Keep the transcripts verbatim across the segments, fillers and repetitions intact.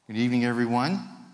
Good evening, everyone.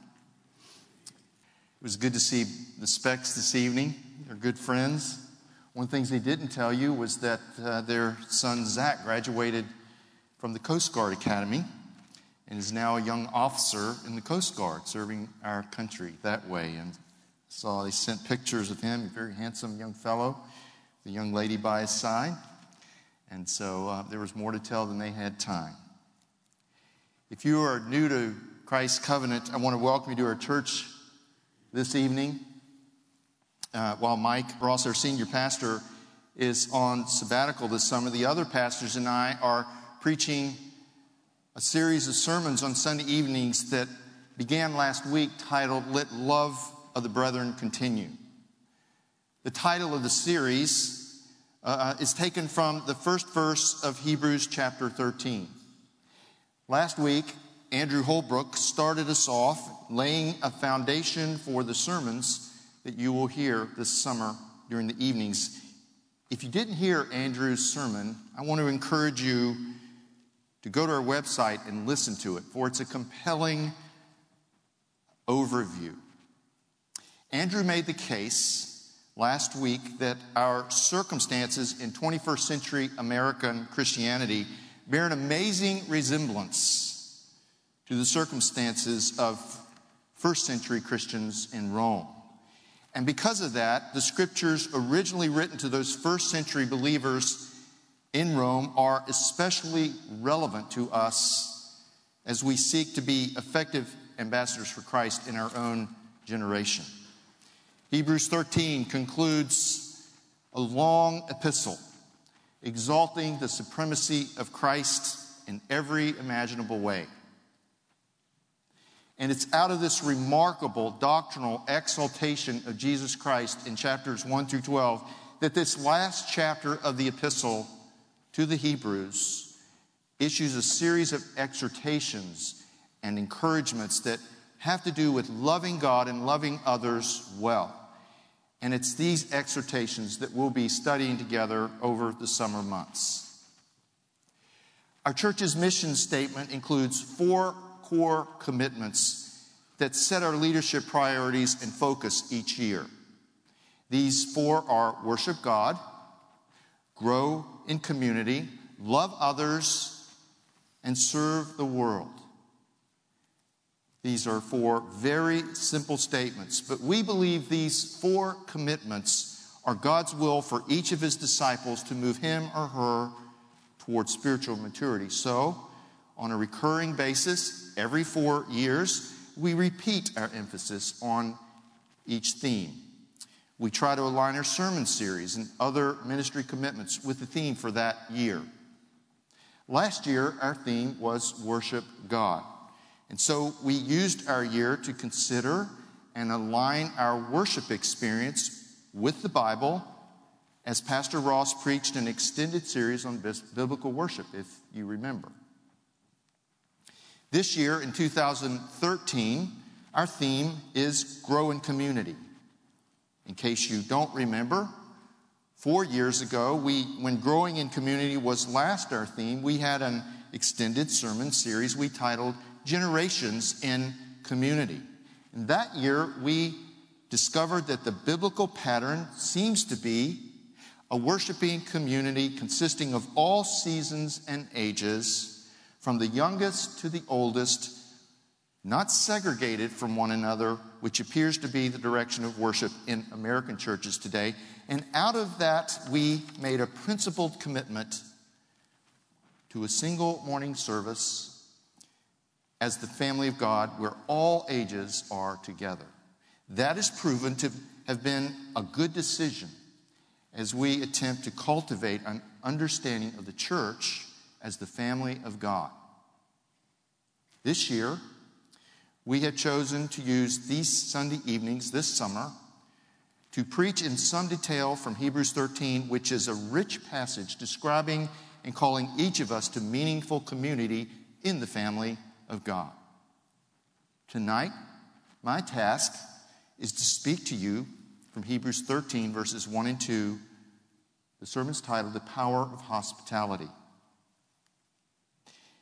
It was good to see the Specks this evening. They're good friends. One of the things they didn't tell you was that uh, their son Zach graduated from the Coast Guard Academy and is now a young officer in the Coast Guard, serving our country that way. And saw they sent pictures of him, a very handsome young fellow, the young lady by his side. And so uh, there was more to tell than they had time. If you are new to Christ's Covenant, I want to welcome you to our church this evening. Uh, while Mike Ross, our senior pastor, is on sabbatical this summer, the other pastors and I are preaching a series of sermons on Sunday evenings that began last week titled, Let Love of the Brethren Continue. The title of the series uh, is taken from the first verse of Hebrews chapter thirteen. Last week, Andrew Holbrook started us off laying a foundation for the sermons that you will hear this summer during the evenings. If you didn't hear Andrew's sermon, I want to encourage you to go to our website and listen to it, for it's a compelling overview. Andrew made the case last week that our circumstances in twenty-first century American Christianity bear an amazing resemblance to the circumstances of first century Christians in Rome. And because of that, the scriptures originally written to those first century believers in Rome are especially relevant to us as we seek to be effective ambassadors for Christ in our own generation. Hebrews thirteen concludes a long epistle exalting the supremacy of Christ in every imaginable way. And it's out of this remarkable doctrinal exaltation of Jesus Christ in chapters one through twelve that this last chapter of the epistle to the Hebrews issues a series of exhortations and encouragements that have to do with loving God and loving others well. And it's these exhortations that we'll be studying together over the summer months. Our church's mission statement includes four core commitments that set our leadership priorities and focus each year. These four are worship God, grow in community, love others, and serve the world. These are four very simple statements, but we believe these four commitments are God's will for each of his disciples to move him or her towards spiritual maturity. So, on a recurring basis, every four years, we repeat our emphasis on each theme. We try to align our sermon series and other ministry commitments with the theme for that year. Last year, our theme was Worship God. And so we used our year to consider and align our worship experience with the Bible as Pastor Ross preached an extended series on biblical worship, if you remember. This year, in two thousand thirteen, our theme is Grow in Community. In case you don't remember, four years ago, we, when Growing in Community was last our theme, we had an extended sermon series we titled Generations in Community. And that year, we discovered that the biblical pattern seems to be a worshiping community consisting of all seasons and ages, from the youngest to the oldest, not segregated from one another, which appears to be the direction of worship in American churches today. And out of that, we made a principled commitment to a single morning service as the family of God, where all ages are together. That is proven to have been a good decision as we attempt to cultivate an understanding of the church as the family of God. This year, we have chosen to use these Sunday evenings this summer to preach in some detail from Hebrews thirteen, which is a rich passage describing and calling each of us to meaningful community in the family of God. Tonight, my task is to speak to you from Hebrews thirteen, verses one and two. The sermon's titled, The Power of Hospitality.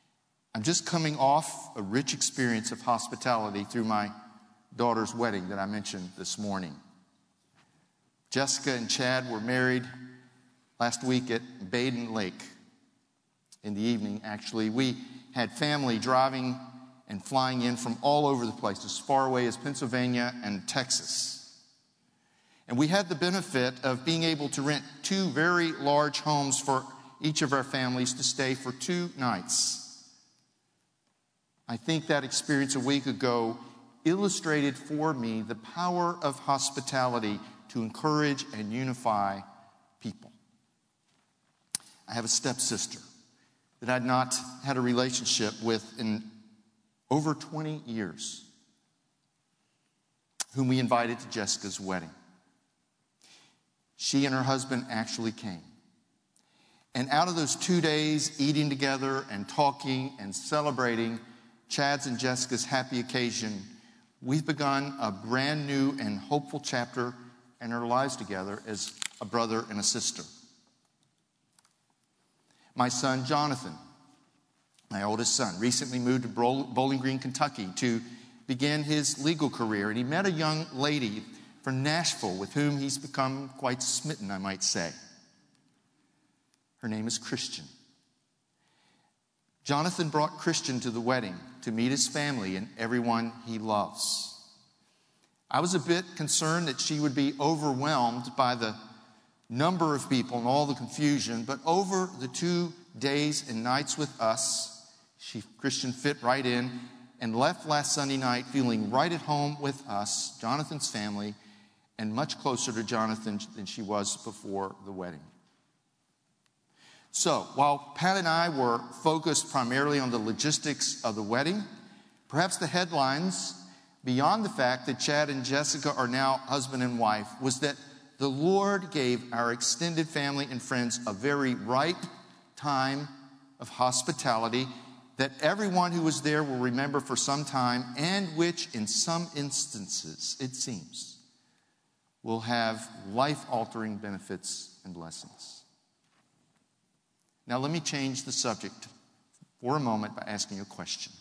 I'm just coming off a rich experience of hospitality through my daughter's wedding that I mentioned this morning. Jessica and Chad were married last week at Baden Lake. In the evening, actually, we had family driving and flying in from all over the place, as far away as Pennsylvania and Texas. And we had the benefit of being able to rent two very large homes for each of our families to stay for two nights. I think that experience a week ago illustrated for me the power of hospitality to encourage and unify people. I have a stepsister that I'd not had a relationship with in over twenty years, whom we invited to Jessica's wedding. She and her husband actually came. And out of those two days, eating together and talking and celebrating Chad's and Jessica's happy occasion, we've begun a brand new and hopeful chapter in our lives together as a brother and a sister. My son, Jonathan, my oldest son, recently moved to Bowling Green, Kentucky to begin his legal career. And he met a young lady from Nashville with whom he's become quite smitten, I might say. Her name is Christian. Jonathan brought Christian to the wedding to meet his family and everyone he loves. I was a bit concerned that she would be overwhelmed by the number of people and all the confusion, but over the two days and nights with us, she, Christian fit right in and left last Sunday night feeling right at home with us, Jonathan's family, and much closer to Jonathan than she was before the wedding. So, while Pat and I were focused primarily on the logistics of the wedding, perhaps the headlines, beyond the fact that Chad and Jessica are now husband and wife, was that the Lord gave our extended family and friends a very ripe time of hospitality that everyone who was there will remember for some time, and which in some instances, it seems, will have life-altering benefits and blessings. Now let me change the subject for a moment by asking you a question.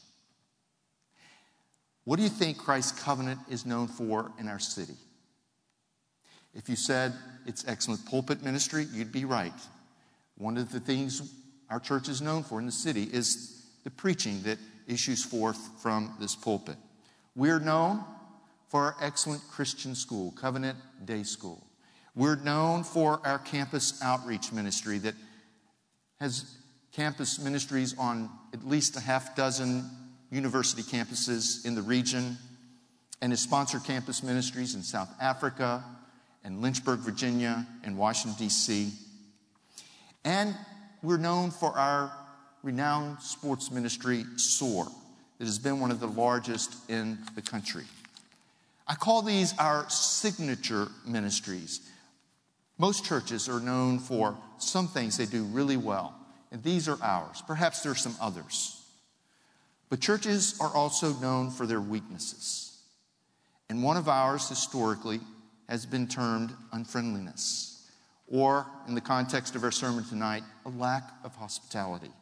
What do you think Christ's covenant is known for in our city? If you said it's excellent pulpit ministry, you'd be right. One of the things our church is known for in the city is the preaching that issues forth from this pulpit. We're known for our excellent Christian school, Covenant Day School. We're known for our campus outreach ministry that has campus ministries on at least a half dozen university campuses in the region, and has sponsored campus ministries in South Africa and Lynchburg, Virginia, and Washington, D C And we're known for our renowned sports ministry, SOAR, that has been one of the largest in the country. I call these our signature ministries. Most churches are known for some things they do really well, and these are ours. Perhaps there are some others. But churches are also known for their weaknesses. And one of ours, historically, has been termed unfriendliness, or, in the context of our sermon tonight, a lack of hospitality.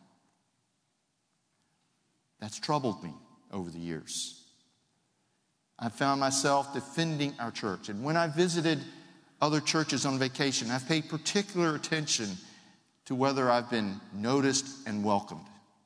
That's troubled me over the years. I've found myself defending our church, and when I visited other churches on vacation, I've paid particular attention to whether I've been noticed and welcomed.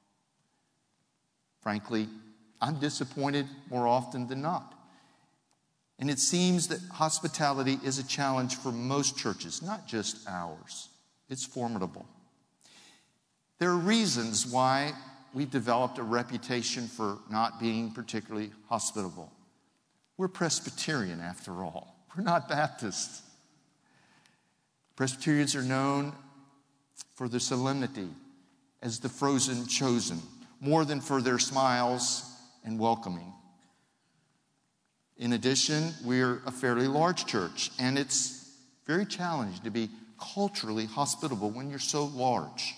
Frankly, I'm disappointed more often than not. And it seems that hospitality is a challenge for most churches, not just ours. It's formidable. There are reasons why we've developed a reputation for not being particularly hospitable. We're Presbyterian, after all. We're not Baptist. Presbyterians are known for their solemnity as the frozen chosen, more than for their smiles and welcoming. In addition, we're a fairly large church, and it's very challenging to be culturally hospitable when you're so large.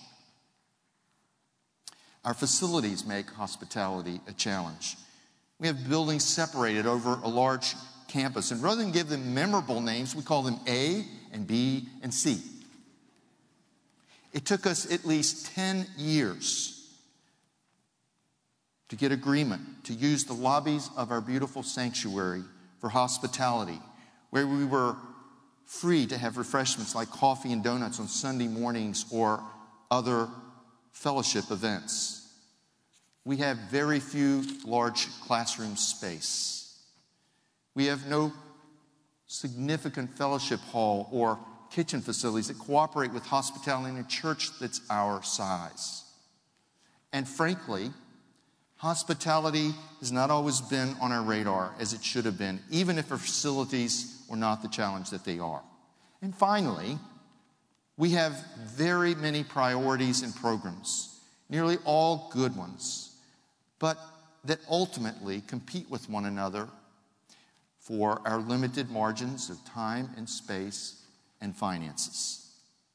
Our facilities make hospitality a challenge. We have buildings separated over a large campus, and rather than give them memorable names, we call them A and B and C. It took us at least ten years to get agreement to use the lobbies of our beautiful sanctuary for hospitality, where we were free to have refreshments like coffee and donuts on Sunday mornings or other fellowship events. We have very few large classroom space. We have no significant fellowship hall or kitchen facilities that cooperate with hospitality in a church that's our size. And frankly, hospitality has not always been on our radar as it should have been, even if our facilities were not the challenge that they are. And finally, we have very many priorities and programs, nearly all good ones, but that ultimately compete with one another for our limited margins of time and space and finances.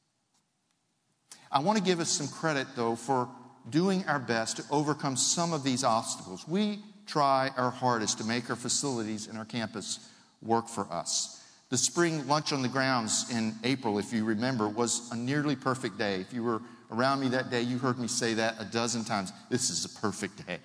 I want to give us some credit, though, for doing our best to overcome some of these obstacles. We try our hardest to make our facilities and our campus work for us. The spring lunch on the grounds in April, if you remember, was a nearly perfect day. If you were around me that day, you heard me say that a dozen times. This is a perfect day.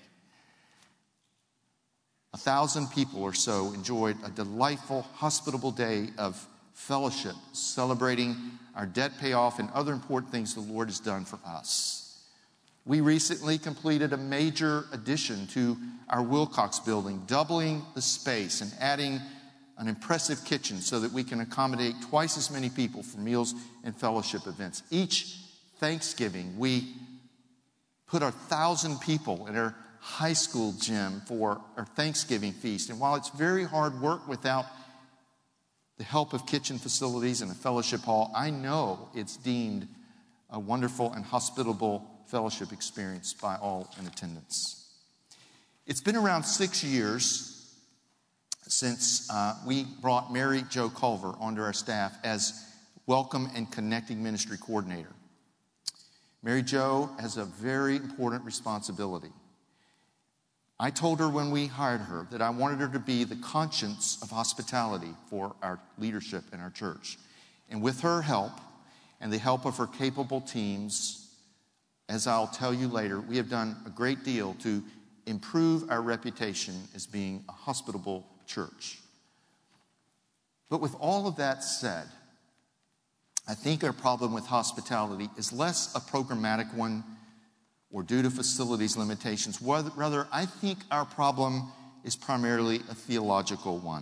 A thousand people or so enjoyed a delightful, hospitable day of fellowship, celebrating our debt payoff and other important things the Lord has done for us. We recently completed a major addition to our Wilcox building, doubling the space and adding an impressive kitchen so that we can accommodate twice as many people for meals and fellowship events. Each Thanksgiving, we put a thousand people in our high school gym for our Thanksgiving feast. And while it's very hard work without the help of kitchen facilities and a fellowship hall, I know it's deemed a wonderful and hospitable fellowship experience by all in attendance. It's been around six years since uh, we brought Mary Jo Culver onto our staff as Welcome and Connecting Ministry Coordinator. Mary Jo has a very important responsibility. I told her when we hired her that I wanted her to be the conscience of hospitality for our leadership in our church. And with her help and the help of her capable teams, as I'll tell you later, we have done a great deal to improve our reputation as being a hospitable church. But with all of that said, I think our problem with hospitality is less a programmatic one or due to facilities limitations. Rather, I think our problem is primarily a theological one.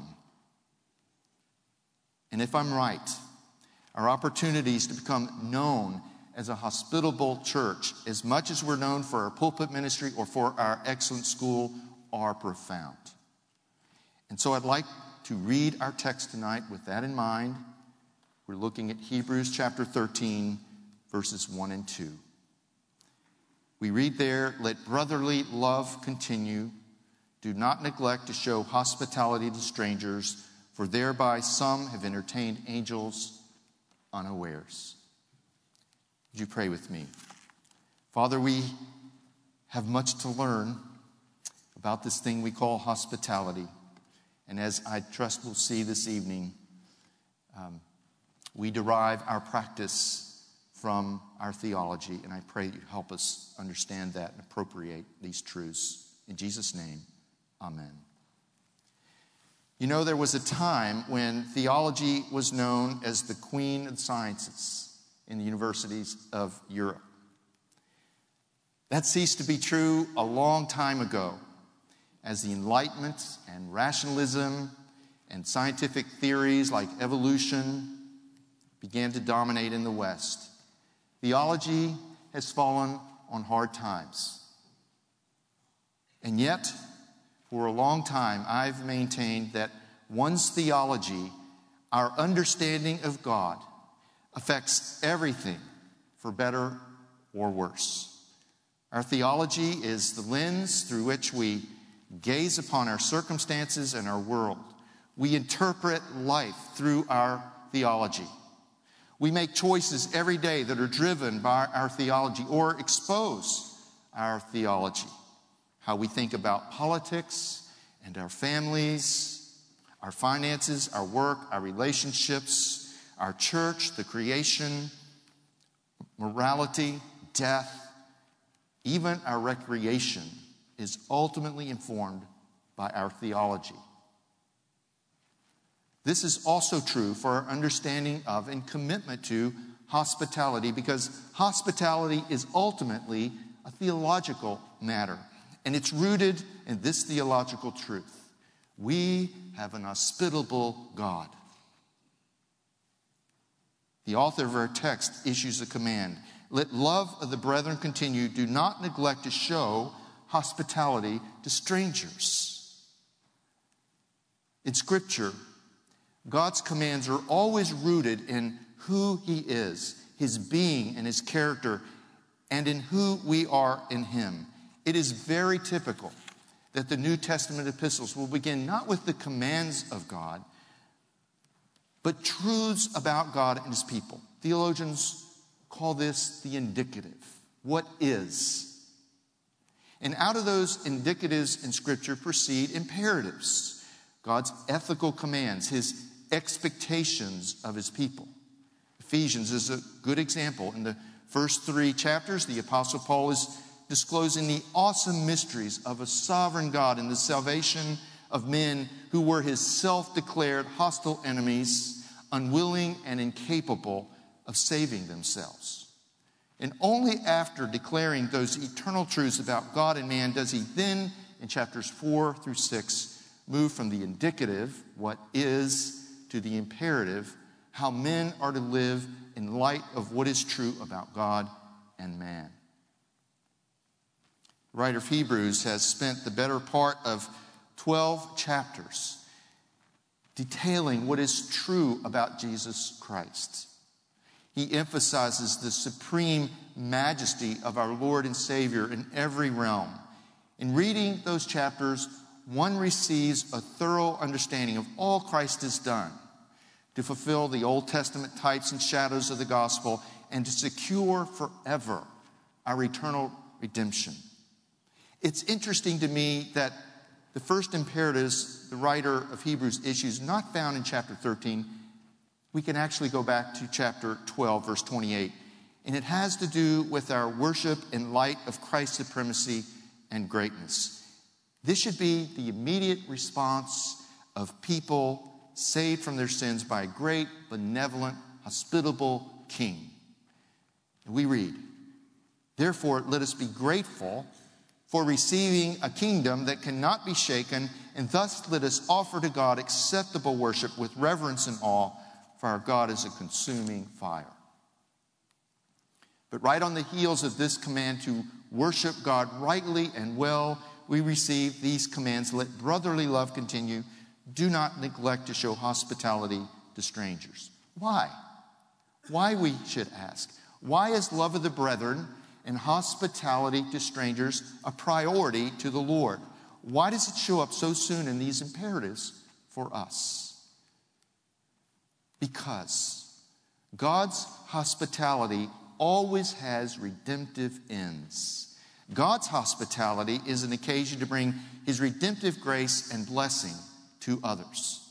And if I'm right, our opportunities to become known as a hospitable church, as much as we're known for our pulpit ministry or for our excellent school, are profound. And so I'd like to read our text tonight with that in mind. We're looking at Hebrews chapter thirteen, verses one and two. We read there, "Let brotherly love continue. Do not neglect to show hospitality to strangers, for thereby some have entertained angels unawares." Would you pray with me? Father, we have much to learn about this thing we call hospitality. And as I trust we'll see this evening, um, we derive our practice from our theology, and I pray that you help us understand that and appropriate these truths. In Jesus' name, amen. You know, there was a time when theology was known as the queen of sciences in the universities of Europe. That ceased to be true a long time ago as the Enlightenment and rationalism and scientific theories like evolution began to dominate in the West. Theology has fallen on hard times. And yet, for a long time, I've maintained that one's theology, our understanding of God, affects everything for better or worse. Our theology is the lens through which we gaze upon our circumstances and our world. We interpret life through our theology. We make choices every day that are driven by our theology or expose our theology. How we think about politics and our families, our finances, our work, our relationships, our church, the creation, morality, death, even our recreation is ultimately informed by our theology. This is also true for our understanding of and commitment to hospitality, because hospitality is ultimately a theological matter, and it's rooted in this theological truth: we have an hospitable God. The author of our text issues a command: let love of the brethren continue. Do not neglect to show hospitality to strangers. In Scripture, God's commands are always rooted in who He is, His being and His character, and in who we are in Him. It is very typical that the New Testament epistles will begin not with the commands of God, but truths about God and His people. Theologians call this the indicative. What is? And out of those indicatives in Scripture proceed imperatives, God's ethical commands, His expectations of His people. Ephesians is a good example. In the first three chapters, the Apostle Paul is disclosing the awesome mysteries of a sovereign God and the salvation of men who were His self-declared hostile enemies, unwilling and incapable of saving themselves. And only after declaring those eternal truths about God and man does he then, in chapters four through six, move from the indicative, what is, to the imperative, how men are to live in light of what is true about God and man. The writer of Hebrews has spent the better part of twelve chapters detailing what is true about Jesus Christ. He emphasizes the supreme majesty of our Lord and Savior in every realm. In reading those chapters, one receives a thorough understanding of all Christ has done to fulfill the Old Testament types and shadows of the gospel and to secure forever our eternal redemption. It's interesting to me that the first imperatives the writer of Hebrews issues, not found in chapter thirteen, we can actually go back to chapter twelve, verse twenty-eight. And it has to do with our worship in light of Christ's supremacy and greatness. This should be the immediate response of people saved from their sins by a great, benevolent, hospitable King. We read, "Therefore, let us be grateful for receiving a kingdom that cannot be shaken, and thus let us offer to God acceptable worship with reverence and awe, for our God is a consuming fire." But right on the heels of this command to worship God rightly and well, we receive these commands: let brotherly love continue. Do not neglect to show hospitality to strangers. Why? Why, we should ask. Why is love of the brethren and hospitality to strangers a priority to the Lord? Why does it show up so soon in these imperatives for us? Because God's hospitality always has redemptive ends. God's hospitality is an occasion to bring His redemptive grace and blessing to others.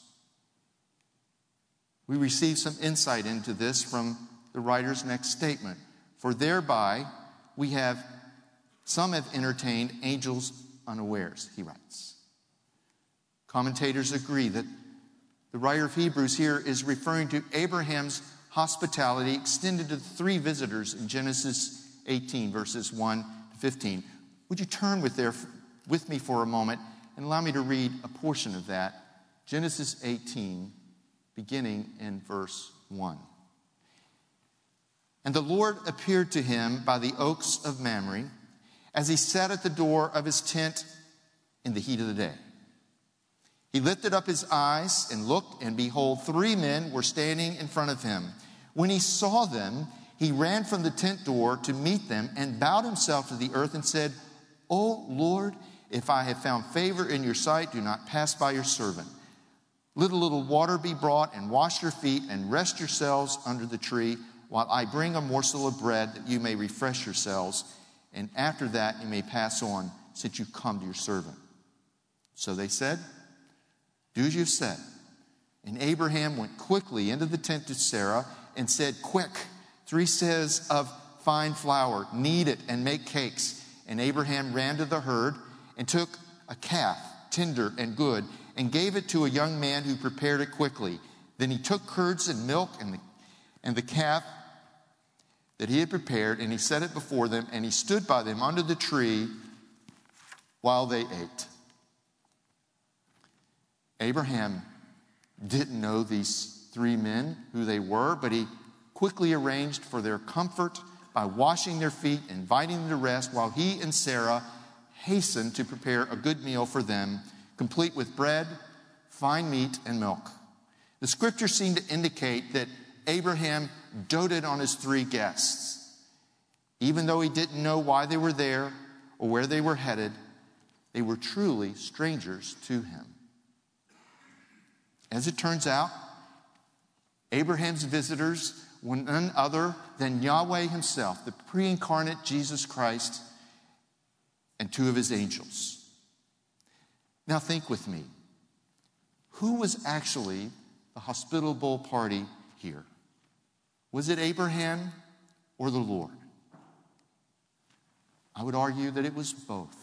We receive some insight into this from the writer's next statement. For thereby we have, some have entertained angels unawares, he writes. Commentators agree that the writer of Hebrews here is referring to Abraham's hospitality extended to the three visitors in Genesis eighteen, verses one to fifteen. Would you turn with, there, with me for a moment and allow me to read a portion of that? Genesis eighteen, beginning in verse one. "And the Lord appeared to him by the oaks of Mamre, as he sat at the door of his tent in the heat of the day. He lifted up his eyes and looked, and behold, three men were standing in front of him. When he saw them, he ran from the tent door to meet them and bowed himself to the earth and said, 'O Lord, if I have found favor in your sight, do not pass by your servant. Let a little water be brought, and wash your feet, and rest yourselves under the tree, while I bring a morsel of bread, that you may refresh yourselves, and after that you may pass on, since you come to your servant.' So they said, 'Do as you have said.' And Abraham went quickly into the tent to Sarah and said, 'Quick, three seahs of fine flour, knead it and make cakes.' And Abraham ran to the herd and took a calf, tender and good, and gave it to a young man who prepared it quickly. Then he took curds and milk and the, and the calf that he had prepared, and he set it before them, and he stood by them under the tree while they ate. Abraham didn't know these three men, who they were, but he quickly arranged for their comfort by washing their feet, inviting them to rest, while he and Sarah hastened to prepare a good meal for them, complete with bread, fine meat, and milk. The scriptures seem to indicate that Abraham doted on his three guests. Even though he didn't know why they were there or where they were headed, they were truly strangers to him. As it turns out, Abraham's visitors were none other than Yahweh himself, the pre-incarnate Jesus Christ, and two of his angels. Now think with me. Who was actually the hospitable party here? Was it Abraham or the Lord? I would argue that it was both.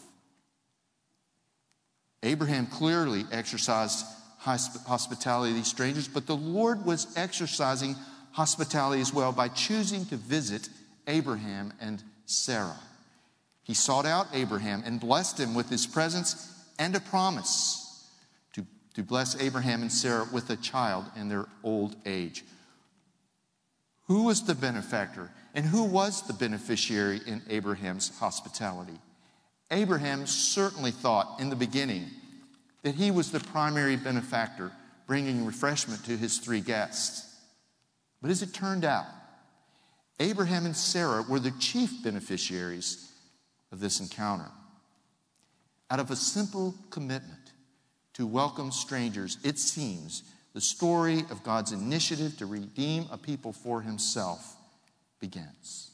Abraham clearly exercised hospitality to these strangers, but the Lord was exercising hospitality as well by choosing to visit Abraham and Sarah. He sought out Abraham and blessed him with his presence and a promise to, to bless Abraham and Sarah with a child in their old age. Who was the benefactor and who was the beneficiary in Abraham's hospitality? Abraham certainly thought in the beginning that he was the primary benefactor, bringing refreshment to his three guests. But as it turned out, Abraham and Sarah were the chief beneficiaries of this encounter. Out of a simple commitment to welcome strangers, it seems the story of God's initiative to redeem a people for himself begins.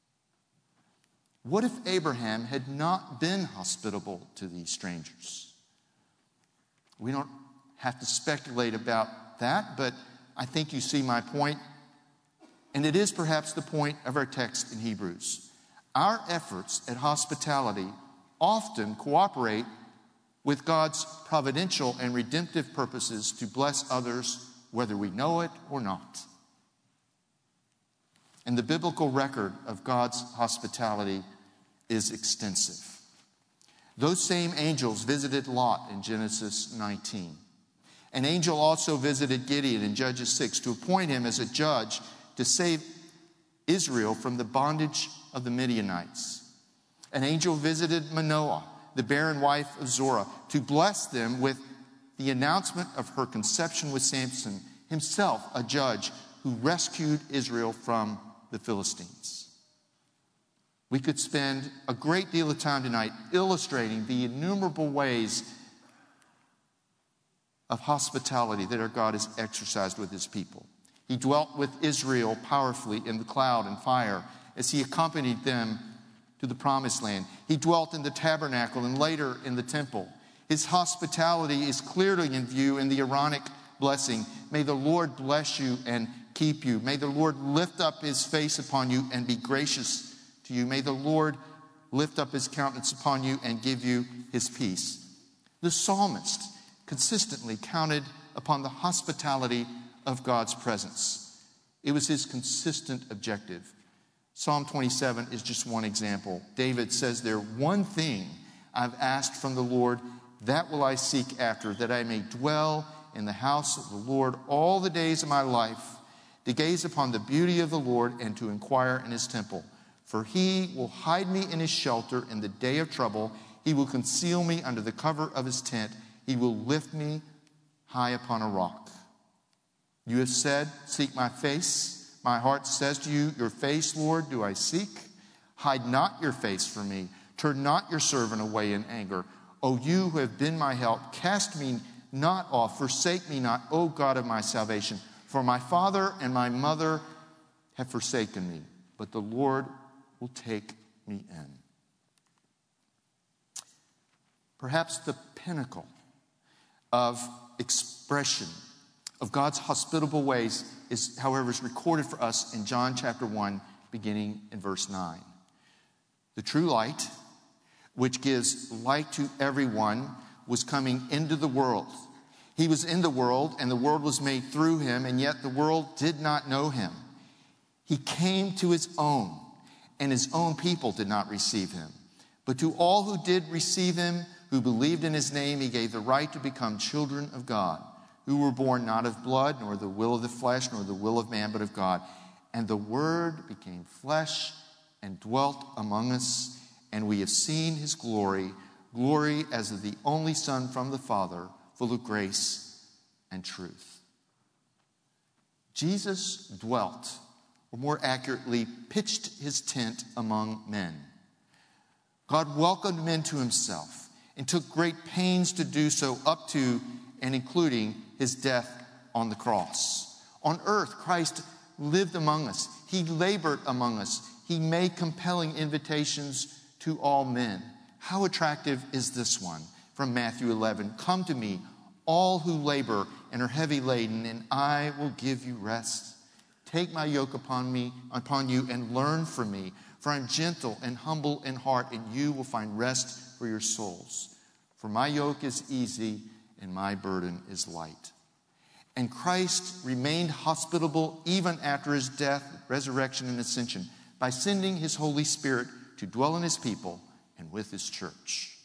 What if Abraham had not been hospitable to these strangers? We don't have to speculate about that, but I think you see my point. And it is perhaps the point of our text in Hebrews. Our efforts at hospitality often cooperate with God's providential and redemptive purposes to bless others, whether we know it or not. And the biblical record of God's hospitality is extensive. Those same angels visited Lot in Genesis nineteen. An angel also visited Gideon in Judges six to appoint him as a judge to save Israel from the bondage of the Midianites. An angel visited Manoah, the barren wife of Zorah, to bless them with the announcement of her conception with Samson, himself a judge who rescued Israel from the Philistines. We could spend a great deal of time tonight illustrating the innumerable ways of hospitality that our God has exercised with his people. He dwelt with Israel powerfully in the cloud and fire as he accompanied them to the promised land. He dwelt in the tabernacle and later in the temple. His hospitality is clearly in view in the Aaronic blessing. May the Lord bless you and keep you. May the Lord lift up his face upon you and be gracious to you. May the Lord lift up his countenance upon you and give you his peace. The psalmist consistently counted upon the hospitality of God's presence. It was his consistent objective. Psalm twenty-seven is just one example. David says there, "One thing I've asked from the Lord, that will I seek after, that I may dwell in the house of the Lord all the days of my life, to gaze upon the beauty of the Lord and to inquire in his temple. For he will hide me in his shelter in the day of trouble. He will conceal me under the cover of his tent. He will lift me high upon a rock. You have said, seek my face. My heart says to you, your face, Lord, do I seek? Hide not your face from me. Turn not your servant away in anger. O you who have been my help, cast me not off. Forsake me not, O God of my salvation. For my father and my mother have forsaken me, but the Lord will take me in." Perhaps the pinnacle of expression of God's hospitable ways is, however, is recorded for us in John chapter one, beginning in verse nine. The true light, which gives light to everyone, was coming into the world. He was in the world, and the world was made through him, and yet the world did not know him. He came to his own, and his own people did not receive him. But to all who did receive him, who believed in his name, he gave the right to become children of God, who were born not of blood, nor the will of the flesh, nor the will of man, but of God. And the Word became flesh and dwelt among us, and we have seen his glory, glory as of the only Son from the Father, full of grace and truth. Jesus dwelt, or more accurately, pitched his tent among men. God welcomed men to himself and took great pains to do so, up to and including his death on the cross. On earth, Christ lived among us. He labored among us. He made compelling invitations to all men. How attractive is this one from Matthew eleven? Come to me, all who labor and are heavy laden, and I will give you rest. Take my yoke upon me, upon you, and learn from me, for I am gentle and humble in heart, and you will find rest for your souls. For my yoke is easy and my burden is light. And Christ remained hospitable even after his death, resurrection, and ascension by sending his Holy Spirit to dwell in his people and with his church.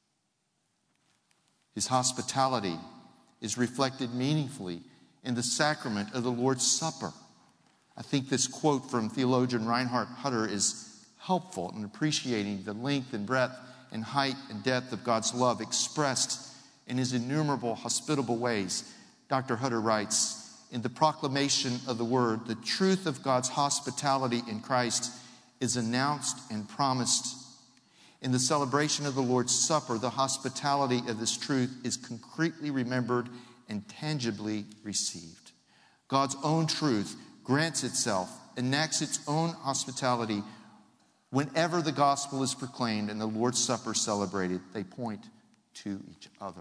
His hospitality is reflected meaningfully in the sacrament of the Lord's Supper. I think this quote from theologian Reinhard Hutter is helpful in appreciating the length and breadth and height and depth of God's love expressed in his innumerable hospitable ways. Doctor Hutter writes, in the proclamation of the word, the truth of God's hospitality in Christ is announced and promised. In the celebration of the Lord's Supper, the hospitality of this truth is concretely remembered and tangibly received. God's own truth grants itself, enacts its own hospitality whenever the gospel is proclaimed and the Lord's Supper celebrated. They point to each other.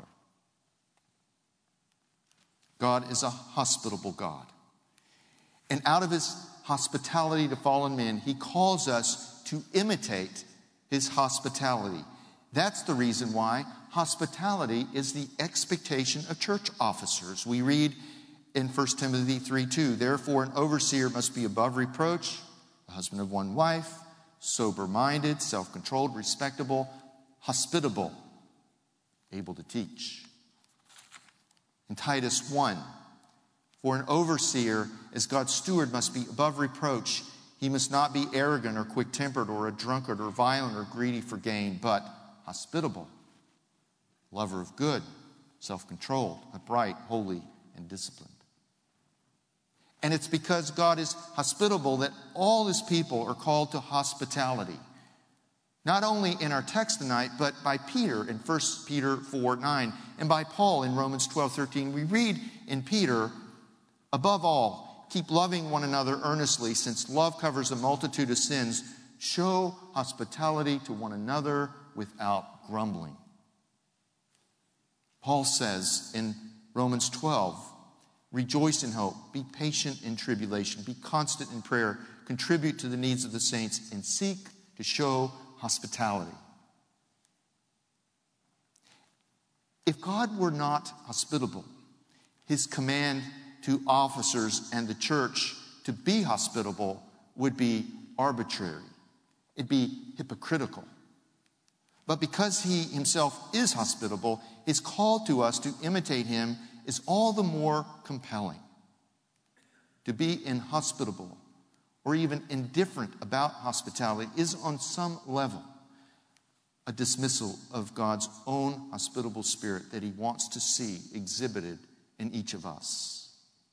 God is a hospitable God. And out of his hospitality to fallen men, he calls us to imitate his hospitality. That's the reason why hospitality is the expectation of church officers. We read in First Timothy three two, therefore an overseer must be above reproach, the husband of one wife, sober-minded, self-controlled, respectable, hospitable, able to teach. In Titus one, for an overseer, as God's steward, must be above reproach. He must not be arrogant or quick-tempered or a drunkard or violent or greedy for gain, but hospitable, lover of good, self-controlled, upright, holy, and disciplined. And it's because God is hospitable that all his people are called to hospitality. Not only in our text tonight, but by Peter in First Peter four nine, and by Paul in Romans twelve thirteen. We read in Peter, above all, keep loving one another earnestly, since love covers a multitude of sins. Show hospitality to one another without grumbling. Paul says in Romans twelve, rejoice in hope, be patient in tribulation, be constant in prayer, contribute to the needs of the saints, and seek to show hospitality. If God were not hospitable, his command to officers and the church to be hospitable would be arbitrary. It'd be hypocritical. But because he himself is hospitable, his call to us to imitate him is all the more compelling. To be inhospitable or even indifferent about hospitality is on some level a dismissal of God's own hospitable spirit that he wants to see exhibited in each of us.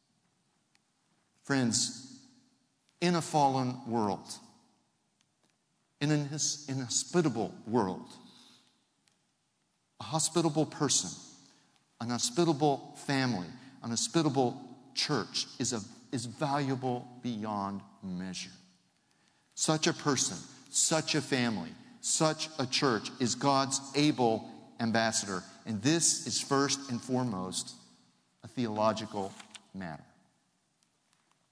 Friends, in a fallen world, in an inhospitable world, a hospitable person, an hospitable family, an hospitable church is, a, is valuable beyond measure. Such a person, such a family, such a church is God's able ambassador. And this is first and foremost a theological matter.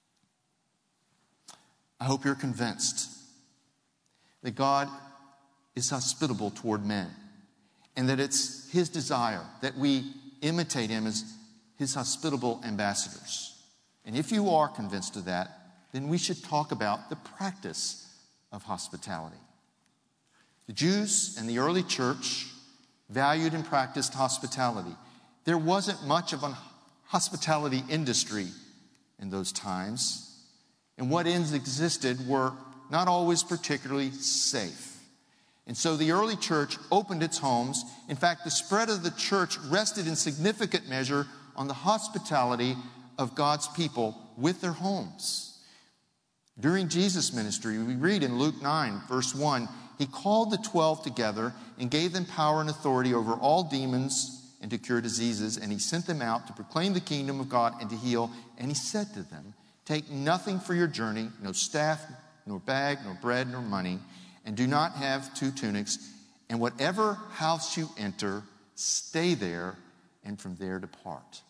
I hope you're convinced that God is hospitable toward men, and that it's his desire that we imitate him as his hospitable ambassadors. And if you are convinced of that, then we should talk about the practice of hospitality. The Jews and the early church valued and practiced hospitality. There wasn't much of a hospitality industry in those times, and what inns existed were not always particularly safe. And so the early church opened its homes. In fact, the spread of the church rested in significant measure on the hospitality of God's people with their homes. During Jesus' ministry, we read in Luke nine, verse one, he called the twelve together and gave them power and authority over all demons and to cure diseases. And he sent them out to proclaim the kingdom of God and to heal. And he said to them, take nothing for your journey, no staff, nor bag, nor bread, nor money, and do not have two tunics. And whatever house you enter, stay there, and from there depart.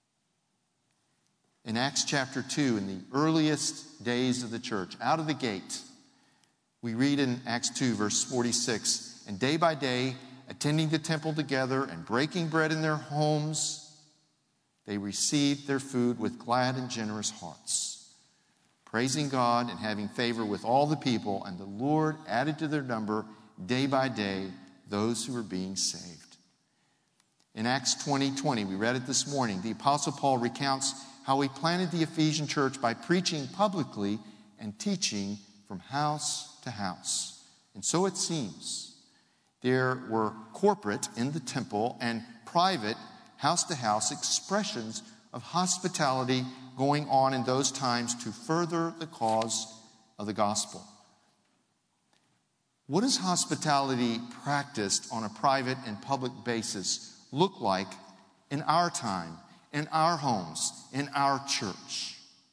In Acts chapter two, in the earliest days of the church, out of the gate, we read in Acts two, verse forty-six, and day by day, attending the temple together and breaking bread in their homes, they received their food with glad and generous hearts, praising God and having favor with all the people. And the Lord added to their number day by day those who were being saved. In Acts twenty twenty, we read it this morning, the Apostle Paul recounts how he planted the Ephesian church by preaching publicly and teaching from house to house. And so it seems there were corporate in the temple and private house-to-house expressions of hospitality going on in those times to further the cause of the gospel. What does hospitality practiced on a private and public basis look like in our time, in our homes, in our church?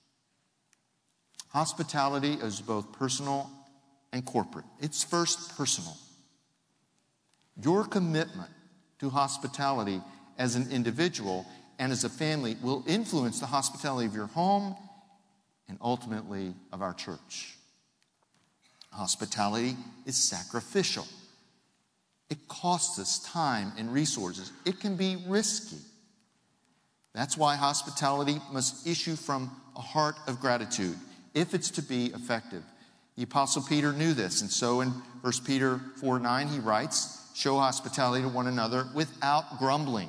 Hospitality is both personal and corporate. It's first personal. Your commitment to hospitality as an individual and as a family will influence the hospitality of your home and ultimately of our church. Hospitality is sacrificial. It costs us time and resources. It can be risky. That's why hospitality must issue from a heart of gratitude if it's to be effective. The Apostle Peter knew this, and so in First Peter four nine he writes, show hospitality to one another without grumbling.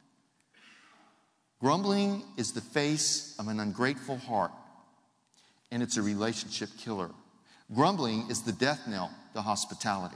Grumbling is the face of an ungrateful heart, and it's a relationship killer. Grumbling is the death knell to hospitality.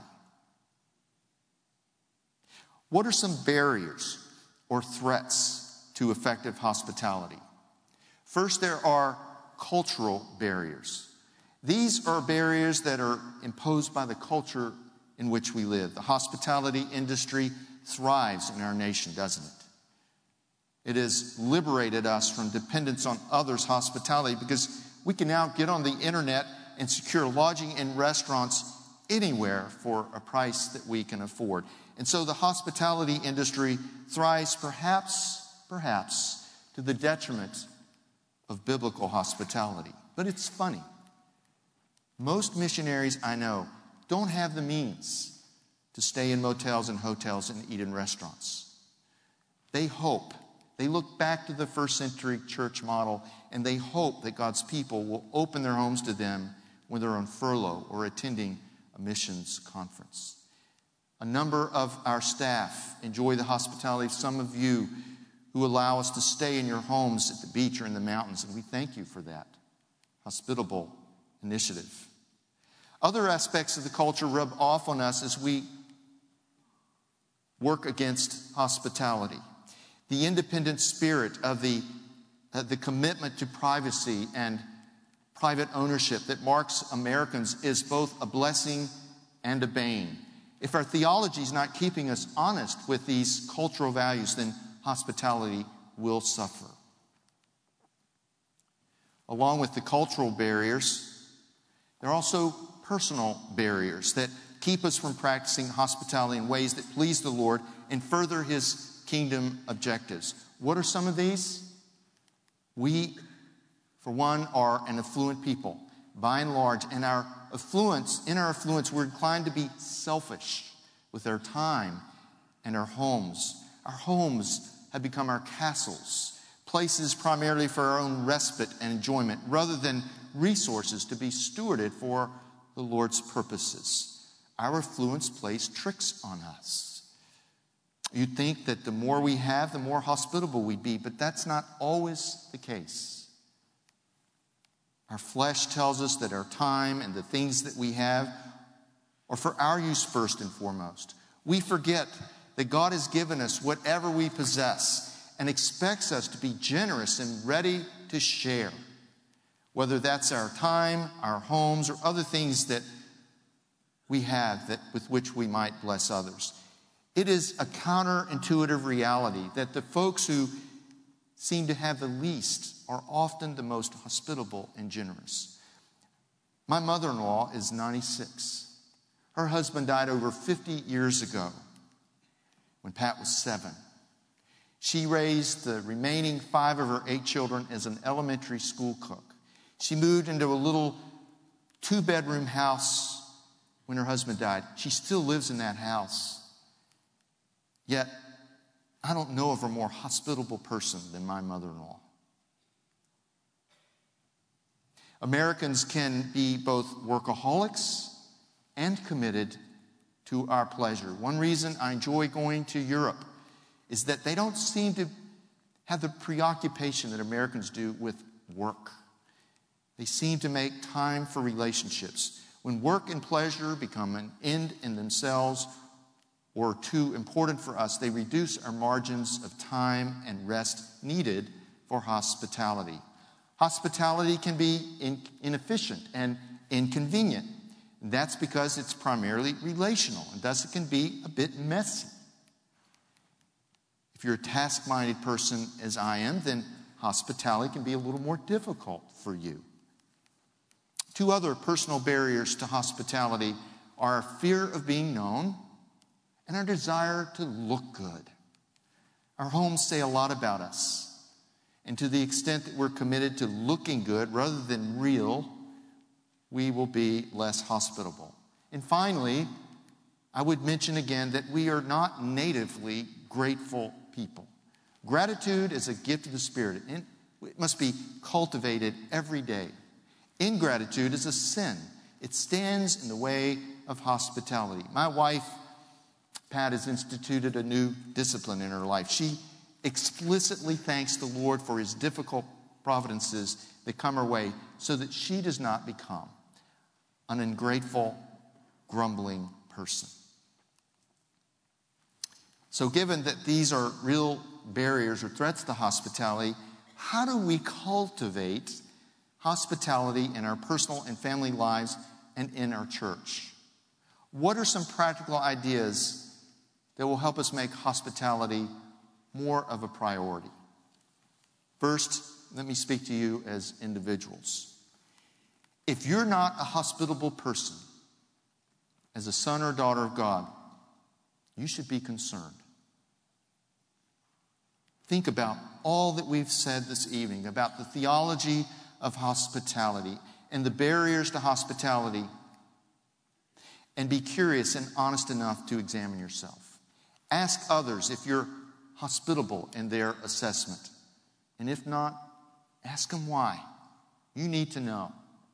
What are some barriers or threats to effective hospitality? First, there are cultural barriers. These are barriers that are imposed by the culture in which we live. The hospitality industry thrives in our nation, doesn't it? It has liberated us from dependence on others' hospitality because we can now get on the internet and secure lodging in restaurants anywhere for a price that we can afford. And so the hospitality industry thrives perhaps, perhaps to the detriment of biblical hospitality. But it's funny. Most missionaries I know don't have the means to stay in motels and hotels and eat in restaurants. They hope, they look back to the first century church model, and they hope that God's people will open their homes to them when they're on furlough or attending a missions conference. A number of our staff enjoy the hospitality of some of you who allow us to stay in your homes at the beach or in the mountains, and we thank you for that hospitable initiative. Other aspects of the culture rub off on us as we work against hospitality. The independent spirit of the, uh, the commitment to privacy and private ownership that marks Americans is both a blessing and a bane. If our theology is not keeping us honest with these cultural values, then hospitality will suffer. Along with the cultural barriers, there are also personal barriers that keep us from practicing hospitality in ways that please the Lord and further His kingdom objectives. What are some of these? We, for one, are an affluent people, by and large, and our affluence, in our affluence, we're inclined to be selfish with our time and our homes. Our homes have become our castles, places primarily for our own respite and enjoyment, rather than resources to be stewarded for the Lord's purposes. Our affluence plays tricks on us. You'd think that the more we have, the more hospitable we'd be, but that's not always the case. Our flesh tells us that our time and the things that we have are for our use first and foremost. We forget that God has given us whatever we possess and expects us to be generous and ready to share, whether that's our time, our homes, or other things that we have that with which we might bless others. It is a counterintuitive reality that the folks who seem to have the least are often the most hospitable and generous. My mother-in-law is ninety-six. Her husband died over fifty years ago when Pat was seven. She raised the remaining five of her eight children as an elementary school cook. She moved into a little two-bedroom house when her husband died. She still lives in that house. Yet, I don't know of a more hospitable person than my mother-in-law. Americans can be both workaholics and committed to our pleasure. One reason I enjoy going to Europe is that they don't seem to have the preoccupation that Americans do with work. They seem to make time for relationships. When work and pleasure become an end in themselves or too important for us, they reduce our margins of time and rest needed for hospitality. Hospitality can be in, inefficient and inconvenient. And that's because it's primarily relational, and thus it can be a bit messy. If you're a task-minded person, as I am, then hospitality can be a little more difficult for you. Two other personal barriers to hospitality are our fear of being known and our desire to look good. Our homes say a lot about us. And to the extent that we're committed to looking good rather than real, we will be less hospitable. And finally, I would mention again that we are not natively grateful people. Gratitude is a gift of the Spirit, and it must be cultivated every day. Ingratitude is a sin. It stands in the way of hospitality. My wife, Pat, has instituted a new discipline in her life. She explicitly thanks the Lord for his difficult providences that come her way so that she does not become an ungrateful, grumbling person. So given that these are real barriers or threats to hospitality, how do we cultivate hospitality in our personal and family lives and in our church? What are some practical ideas that will help us make hospitality more of a priority? First, let me speak to you as individuals. If you're not a hospitable person, as a son or daughter of God, you should be concerned. Think about all that we've said this evening about the theology of hospitality and the barriers to hospitality, and be curious and honest enough to examine yourself. Ask others if you're hospitable in their assessment. And if not, ask them why. You need to know.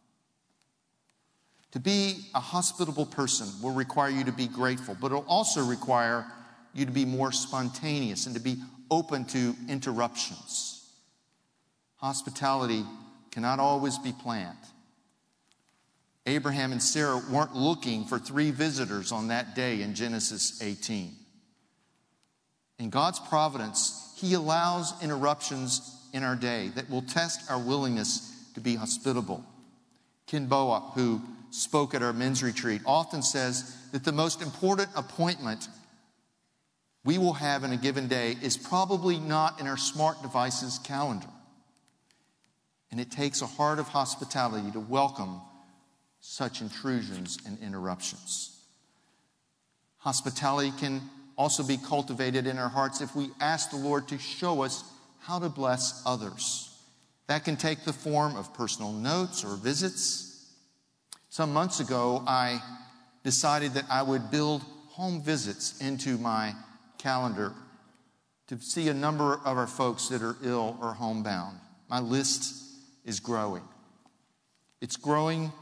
To be a hospitable person will require you to be grateful, but it'll also require you to be more spontaneous and to be open to interruptions. Hospitality cannot always be planned. Abraham and Sarah weren't looking for three visitors on that day in Genesis eighteen. In God's providence, he allows interruptions in our day that will test our willingness to be hospitable. Ken Boa, who spoke at our men's retreat, often says that the most important appointment we will have in a given day is probably not in our smart device's calendar. And it takes a heart of hospitality to welcome such intrusions and interruptions. Hospitality can also be cultivated in our hearts if we ask the Lord to show us how to bless others. That can take the form of personal notes or visits. Some months ago, I decided that I would build home visits into my calendar to see a number of our folks that are ill or homebound. My list is growing. It's growing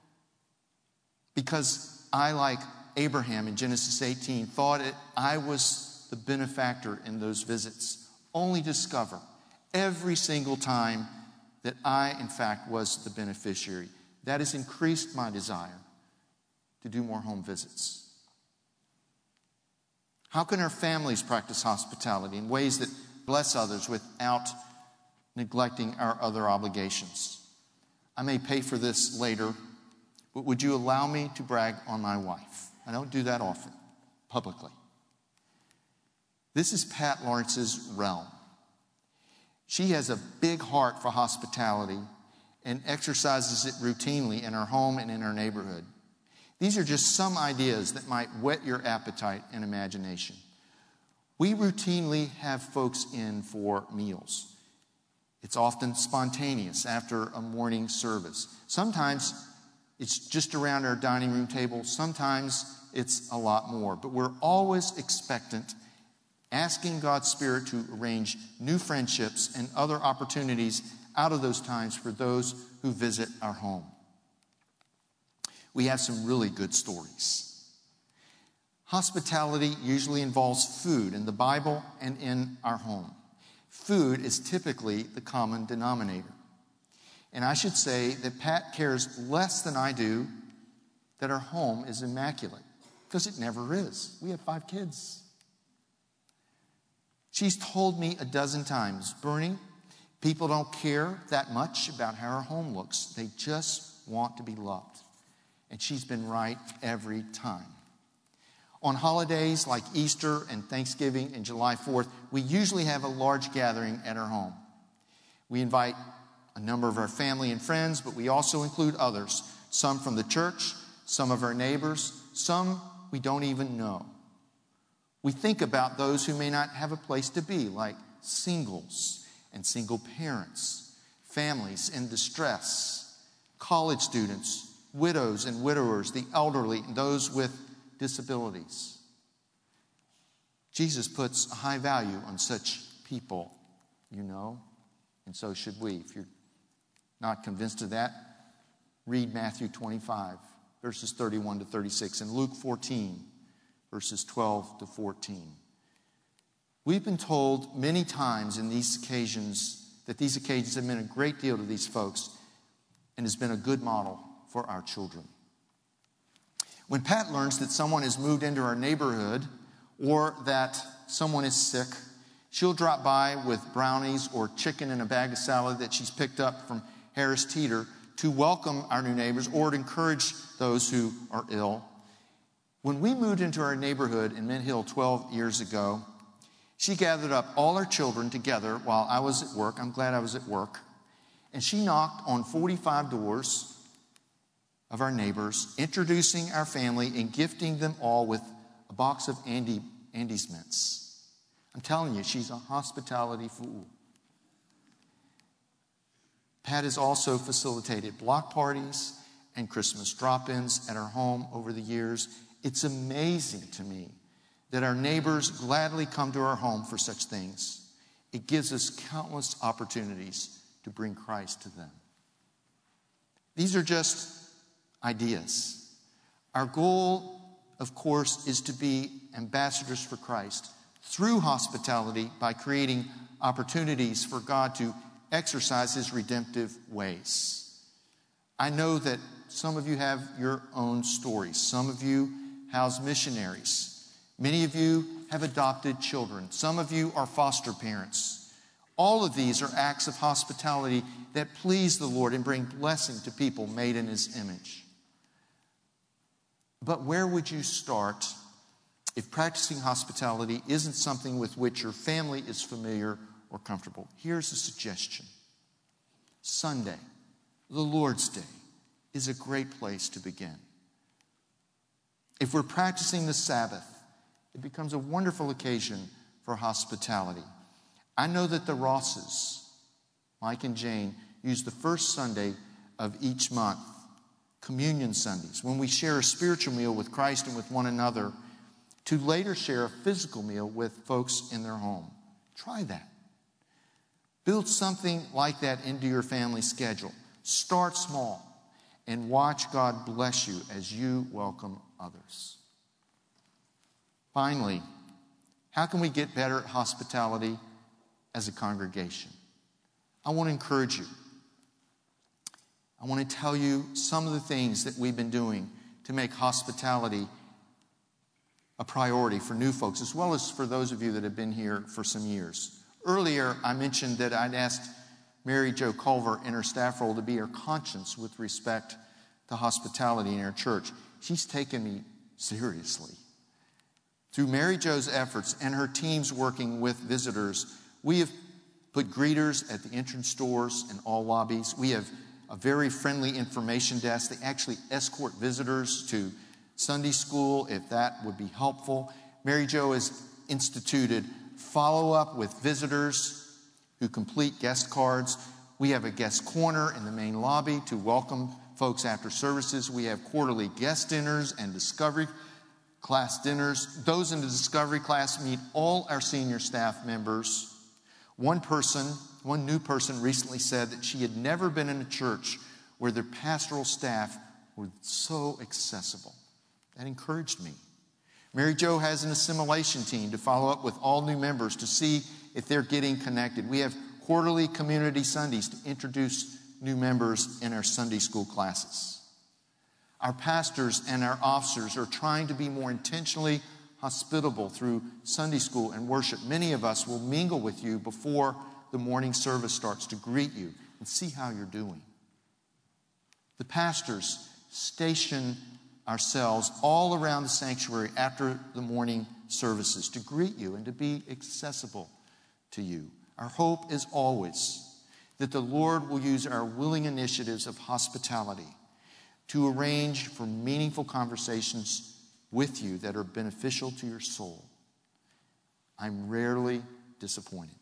because I, like Abraham in Genesis eighteen, thought it, I was the benefactor in those visits, only to discover every single time that I, in fact, was the beneficiary. That has increased my desire to do more home visits. How can our families practice hospitality in ways that bless others without neglecting our other obligations? I may pay for this later, but would you allow me to brag on my wife? I don't do that often, publicly. This is Pat Lawrence's realm. She has a big heart for hospitality and exercises it routinely in her home and in her neighborhood. These are just some ideas that might whet your appetite and imagination. We routinely have folks in for meals. It's often spontaneous after a morning service. Sometimes it's just around our dining room table. Sometimes it's a lot more. But we're always expectant, asking God's Spirit to arrange new friendships and other opportunities out of those times for those who visit our home. We have some really good stories. Hospitality usually involves food in the Bible and in our home. Food is typically the common denominator. And I should say that Pat cares less than I do that our home is immaculate, because it never is. We have five kids. She's told me a dozen times, Bernie, people don't care that much about how our home looks. They just want to be loved. And she's been right every time. On holidays like Easter and Thanksgiving and July fourth, we usually have a large gathering at our home. We invite a number of our family and friends, but we also include others, some from the church, some of our neighbors, some we don't even know. We think about those who may not have a place to be, like singles and single parents, families in distress, college students, widows and widowers, the elderly, and those with disabilities. Jesus puts a high value on such people, you know, and so should we. If you're not convinced of that, read Matthew twenty-five, verses thirty-one to thirty-six, and Luke fourteen, verses twelve to fourteen. We've been told many times in these occasions that these occasions have meant a great deal to these folks and has been a good model for our children. When Pat learns that someone has moved into our neighborhood or that someone is sick, she'll drop by with brownies or chicken and a bag of salad that she's picked up from Harris Teeter to welcome our new neighbors or to encourage those who are ill. When we moved into our neighborhood in Mint Hill twelve years ago, she gathered up all our children together while I was at work. I'm glad I was at work. And she knocked on forty-five doors of our neighbors, introducing our family and gifting them all with a box of Andy, Andy's Mints. I'm telling you, she's a hospitality fool. Pat has also facilitated block parties and Christmas drop-ins at our home over the years. It's amazing to me that our neighbors gladly come to our home for such things. It gives us countless opportunities to bring Christ to them. These are just ideas. Our goal, of course, is to be ambassadors for Christ through hospitality by creating opportunities for God to exercise His redemptive ways. I know that some of you have your own stories. Some of you house missionaries. Many of you have adopted children. Some of you are foster parents. All of these are acts of hospitality that please the Lord and bring blessing to people made in His image. But where would you start if practicing hospitality isn't something with which your family is familiar or comfortable? Here's a suggestion. Sunday, the Lord's Day, is a great place to begin. If we're practicing the Sabbath, it becomes a wonderful occasion for hospitality. I know that the Rosses, Mike and Jane, use the first Sunday of each month communion Sundays, when we share a spiritual meal with Christ and with one another, to later share a physical meal with folks in their home. Try that. Build something like that into your family schedule. Start small and watch God bless you as you welcome others. Finally, how can we get better at hospitality as a congregation? I want to encourage you. I want to tell you some of the things that we've been doing to make hospitality a priority for new folks, as well as for those of you that have been here for some years. Earlier, I mentioned that I'd asked Mary Jo Culver in her staff role to be her conscience with respect to hospitality in our church. She's taken me seriously. Through Mary Jo's efforts and her teams working with visitors, we have put greeters at the entrance doors and all lobbies. We have a very friendly information desk. They actually escort visitors to Sunday school if that would be helpful. Mary Jo has instituted follow-up with visitors who complete guest cards. We have a guest corner in the main lobby to welcome folks after services. We have quarterly guest dinners and discovery class dinners. Those in the discovery class meet all our senior staff members. One person, one new person recently said that she had never been in a church where their pastoral staff were so accessible. That encouraged me. Mary Jo has an assimilation team to follow up with all new members to see if they're getting connected. We have quarterly community Sundays to introduce new members in our Sunday school classes. Our pastors and our officers are trying to be more intentionally hospitable through Sunday school and worship. Many of us will mingle with you before the morning service starts to greet you and see how you're doing. The pastors station ourselves all around the sanctuary after the morning services to greet you and to be accessible to you. Our hope is always that the Lord will use our willing initiatives of hospitality to arrange for meaningful conversations with you that are beneficial to your soul. I'm rarely disappointed.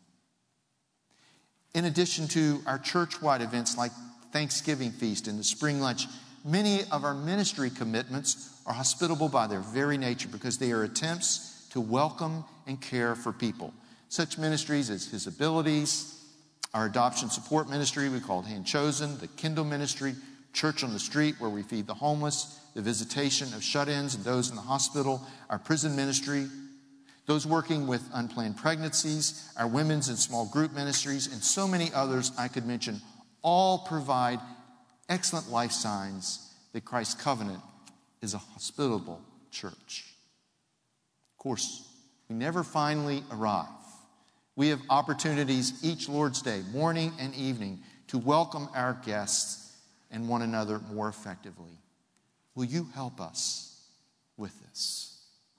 In addition to our church-wide events like Thanksgiving Feast and the Spring Lunch, many of our ministry commitments are hospitable by their very nature because they are attempts to welcome and care for people. Such ministries as His Abilities, our adoption support ministry we called Hand Chosen, the Kindle Ministry, Church on the Street where we feed the homeless, the visitation of shut-ins and those in the hospital, our prison ministry, those working with unplanned pregnancies, our women's and small group ministries, and so many others I could mention, all provide excellent life signs that Christ's covenant is a hospitable church. Of course, we never finally arrive. We have opportunities each Lord's Day, morning and evening, to welcome our guests and one another more effectively. Will you help us with this?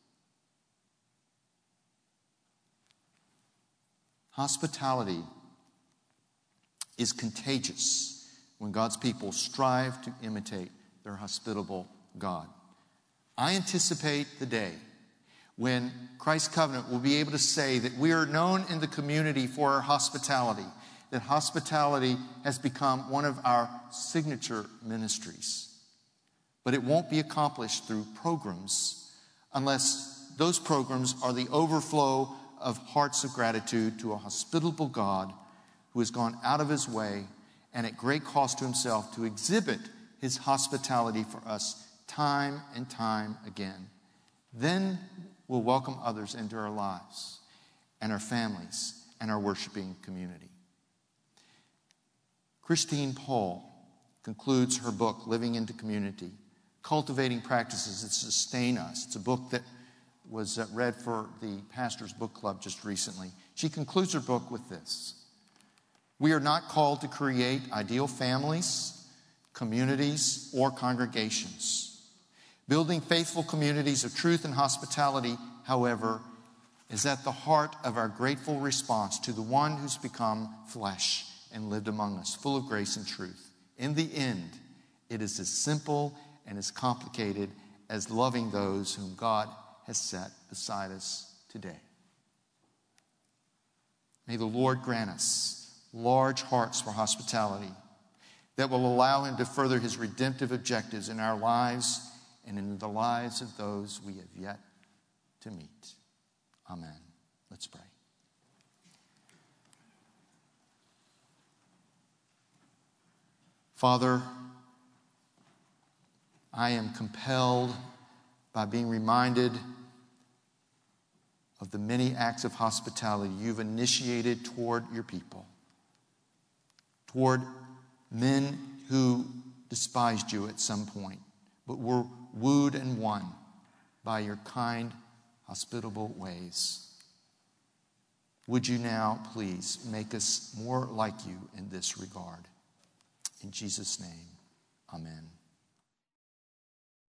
Hospitality is contagious when God's people strive to imitate their hospitable God. I anticipate the day when Christ's covenant will be able to say that we are known in the community for our hospitality, that hospitality has become one of our signature ministries. But it won't be accomplished through programs unless those programs are the overflow of hearts of gratitude to a hospitable God who has gone out of His way and at great cost to Himself to exhibit His hospitality for us time and time again. Then we'll welcome others into our lives and our families and our worshiping community. Christine Paul concludes her book, Living into Community, Cultivating Practices That Sustain Us. It's a book that was read for the Pastor's Book Club just recently. She concludes her book with this: we are not called to create ideal families, communities, or congregations. Building faithful communities of truth and hospitality, however, is at the heart of our grateful response to the one who's become flesh and lived among us, full of grace and truth. In the end, it is as simple and as complicated as loving those whom God has set beside us today. May the Lord grant us large hearts for hospitality, that will allow him to further his redemptive objectives in our lives and in the lives of those we have yet to meet. Amen. Let's pray. Father, I am compelled by being reminded of the many acts of hospitality you've initiated toward your people, toward men who despised you at some point, but were wooed and won by your kind, hospitable ways. Would you now please make us more like you in this regard? In Jesus' name, amen.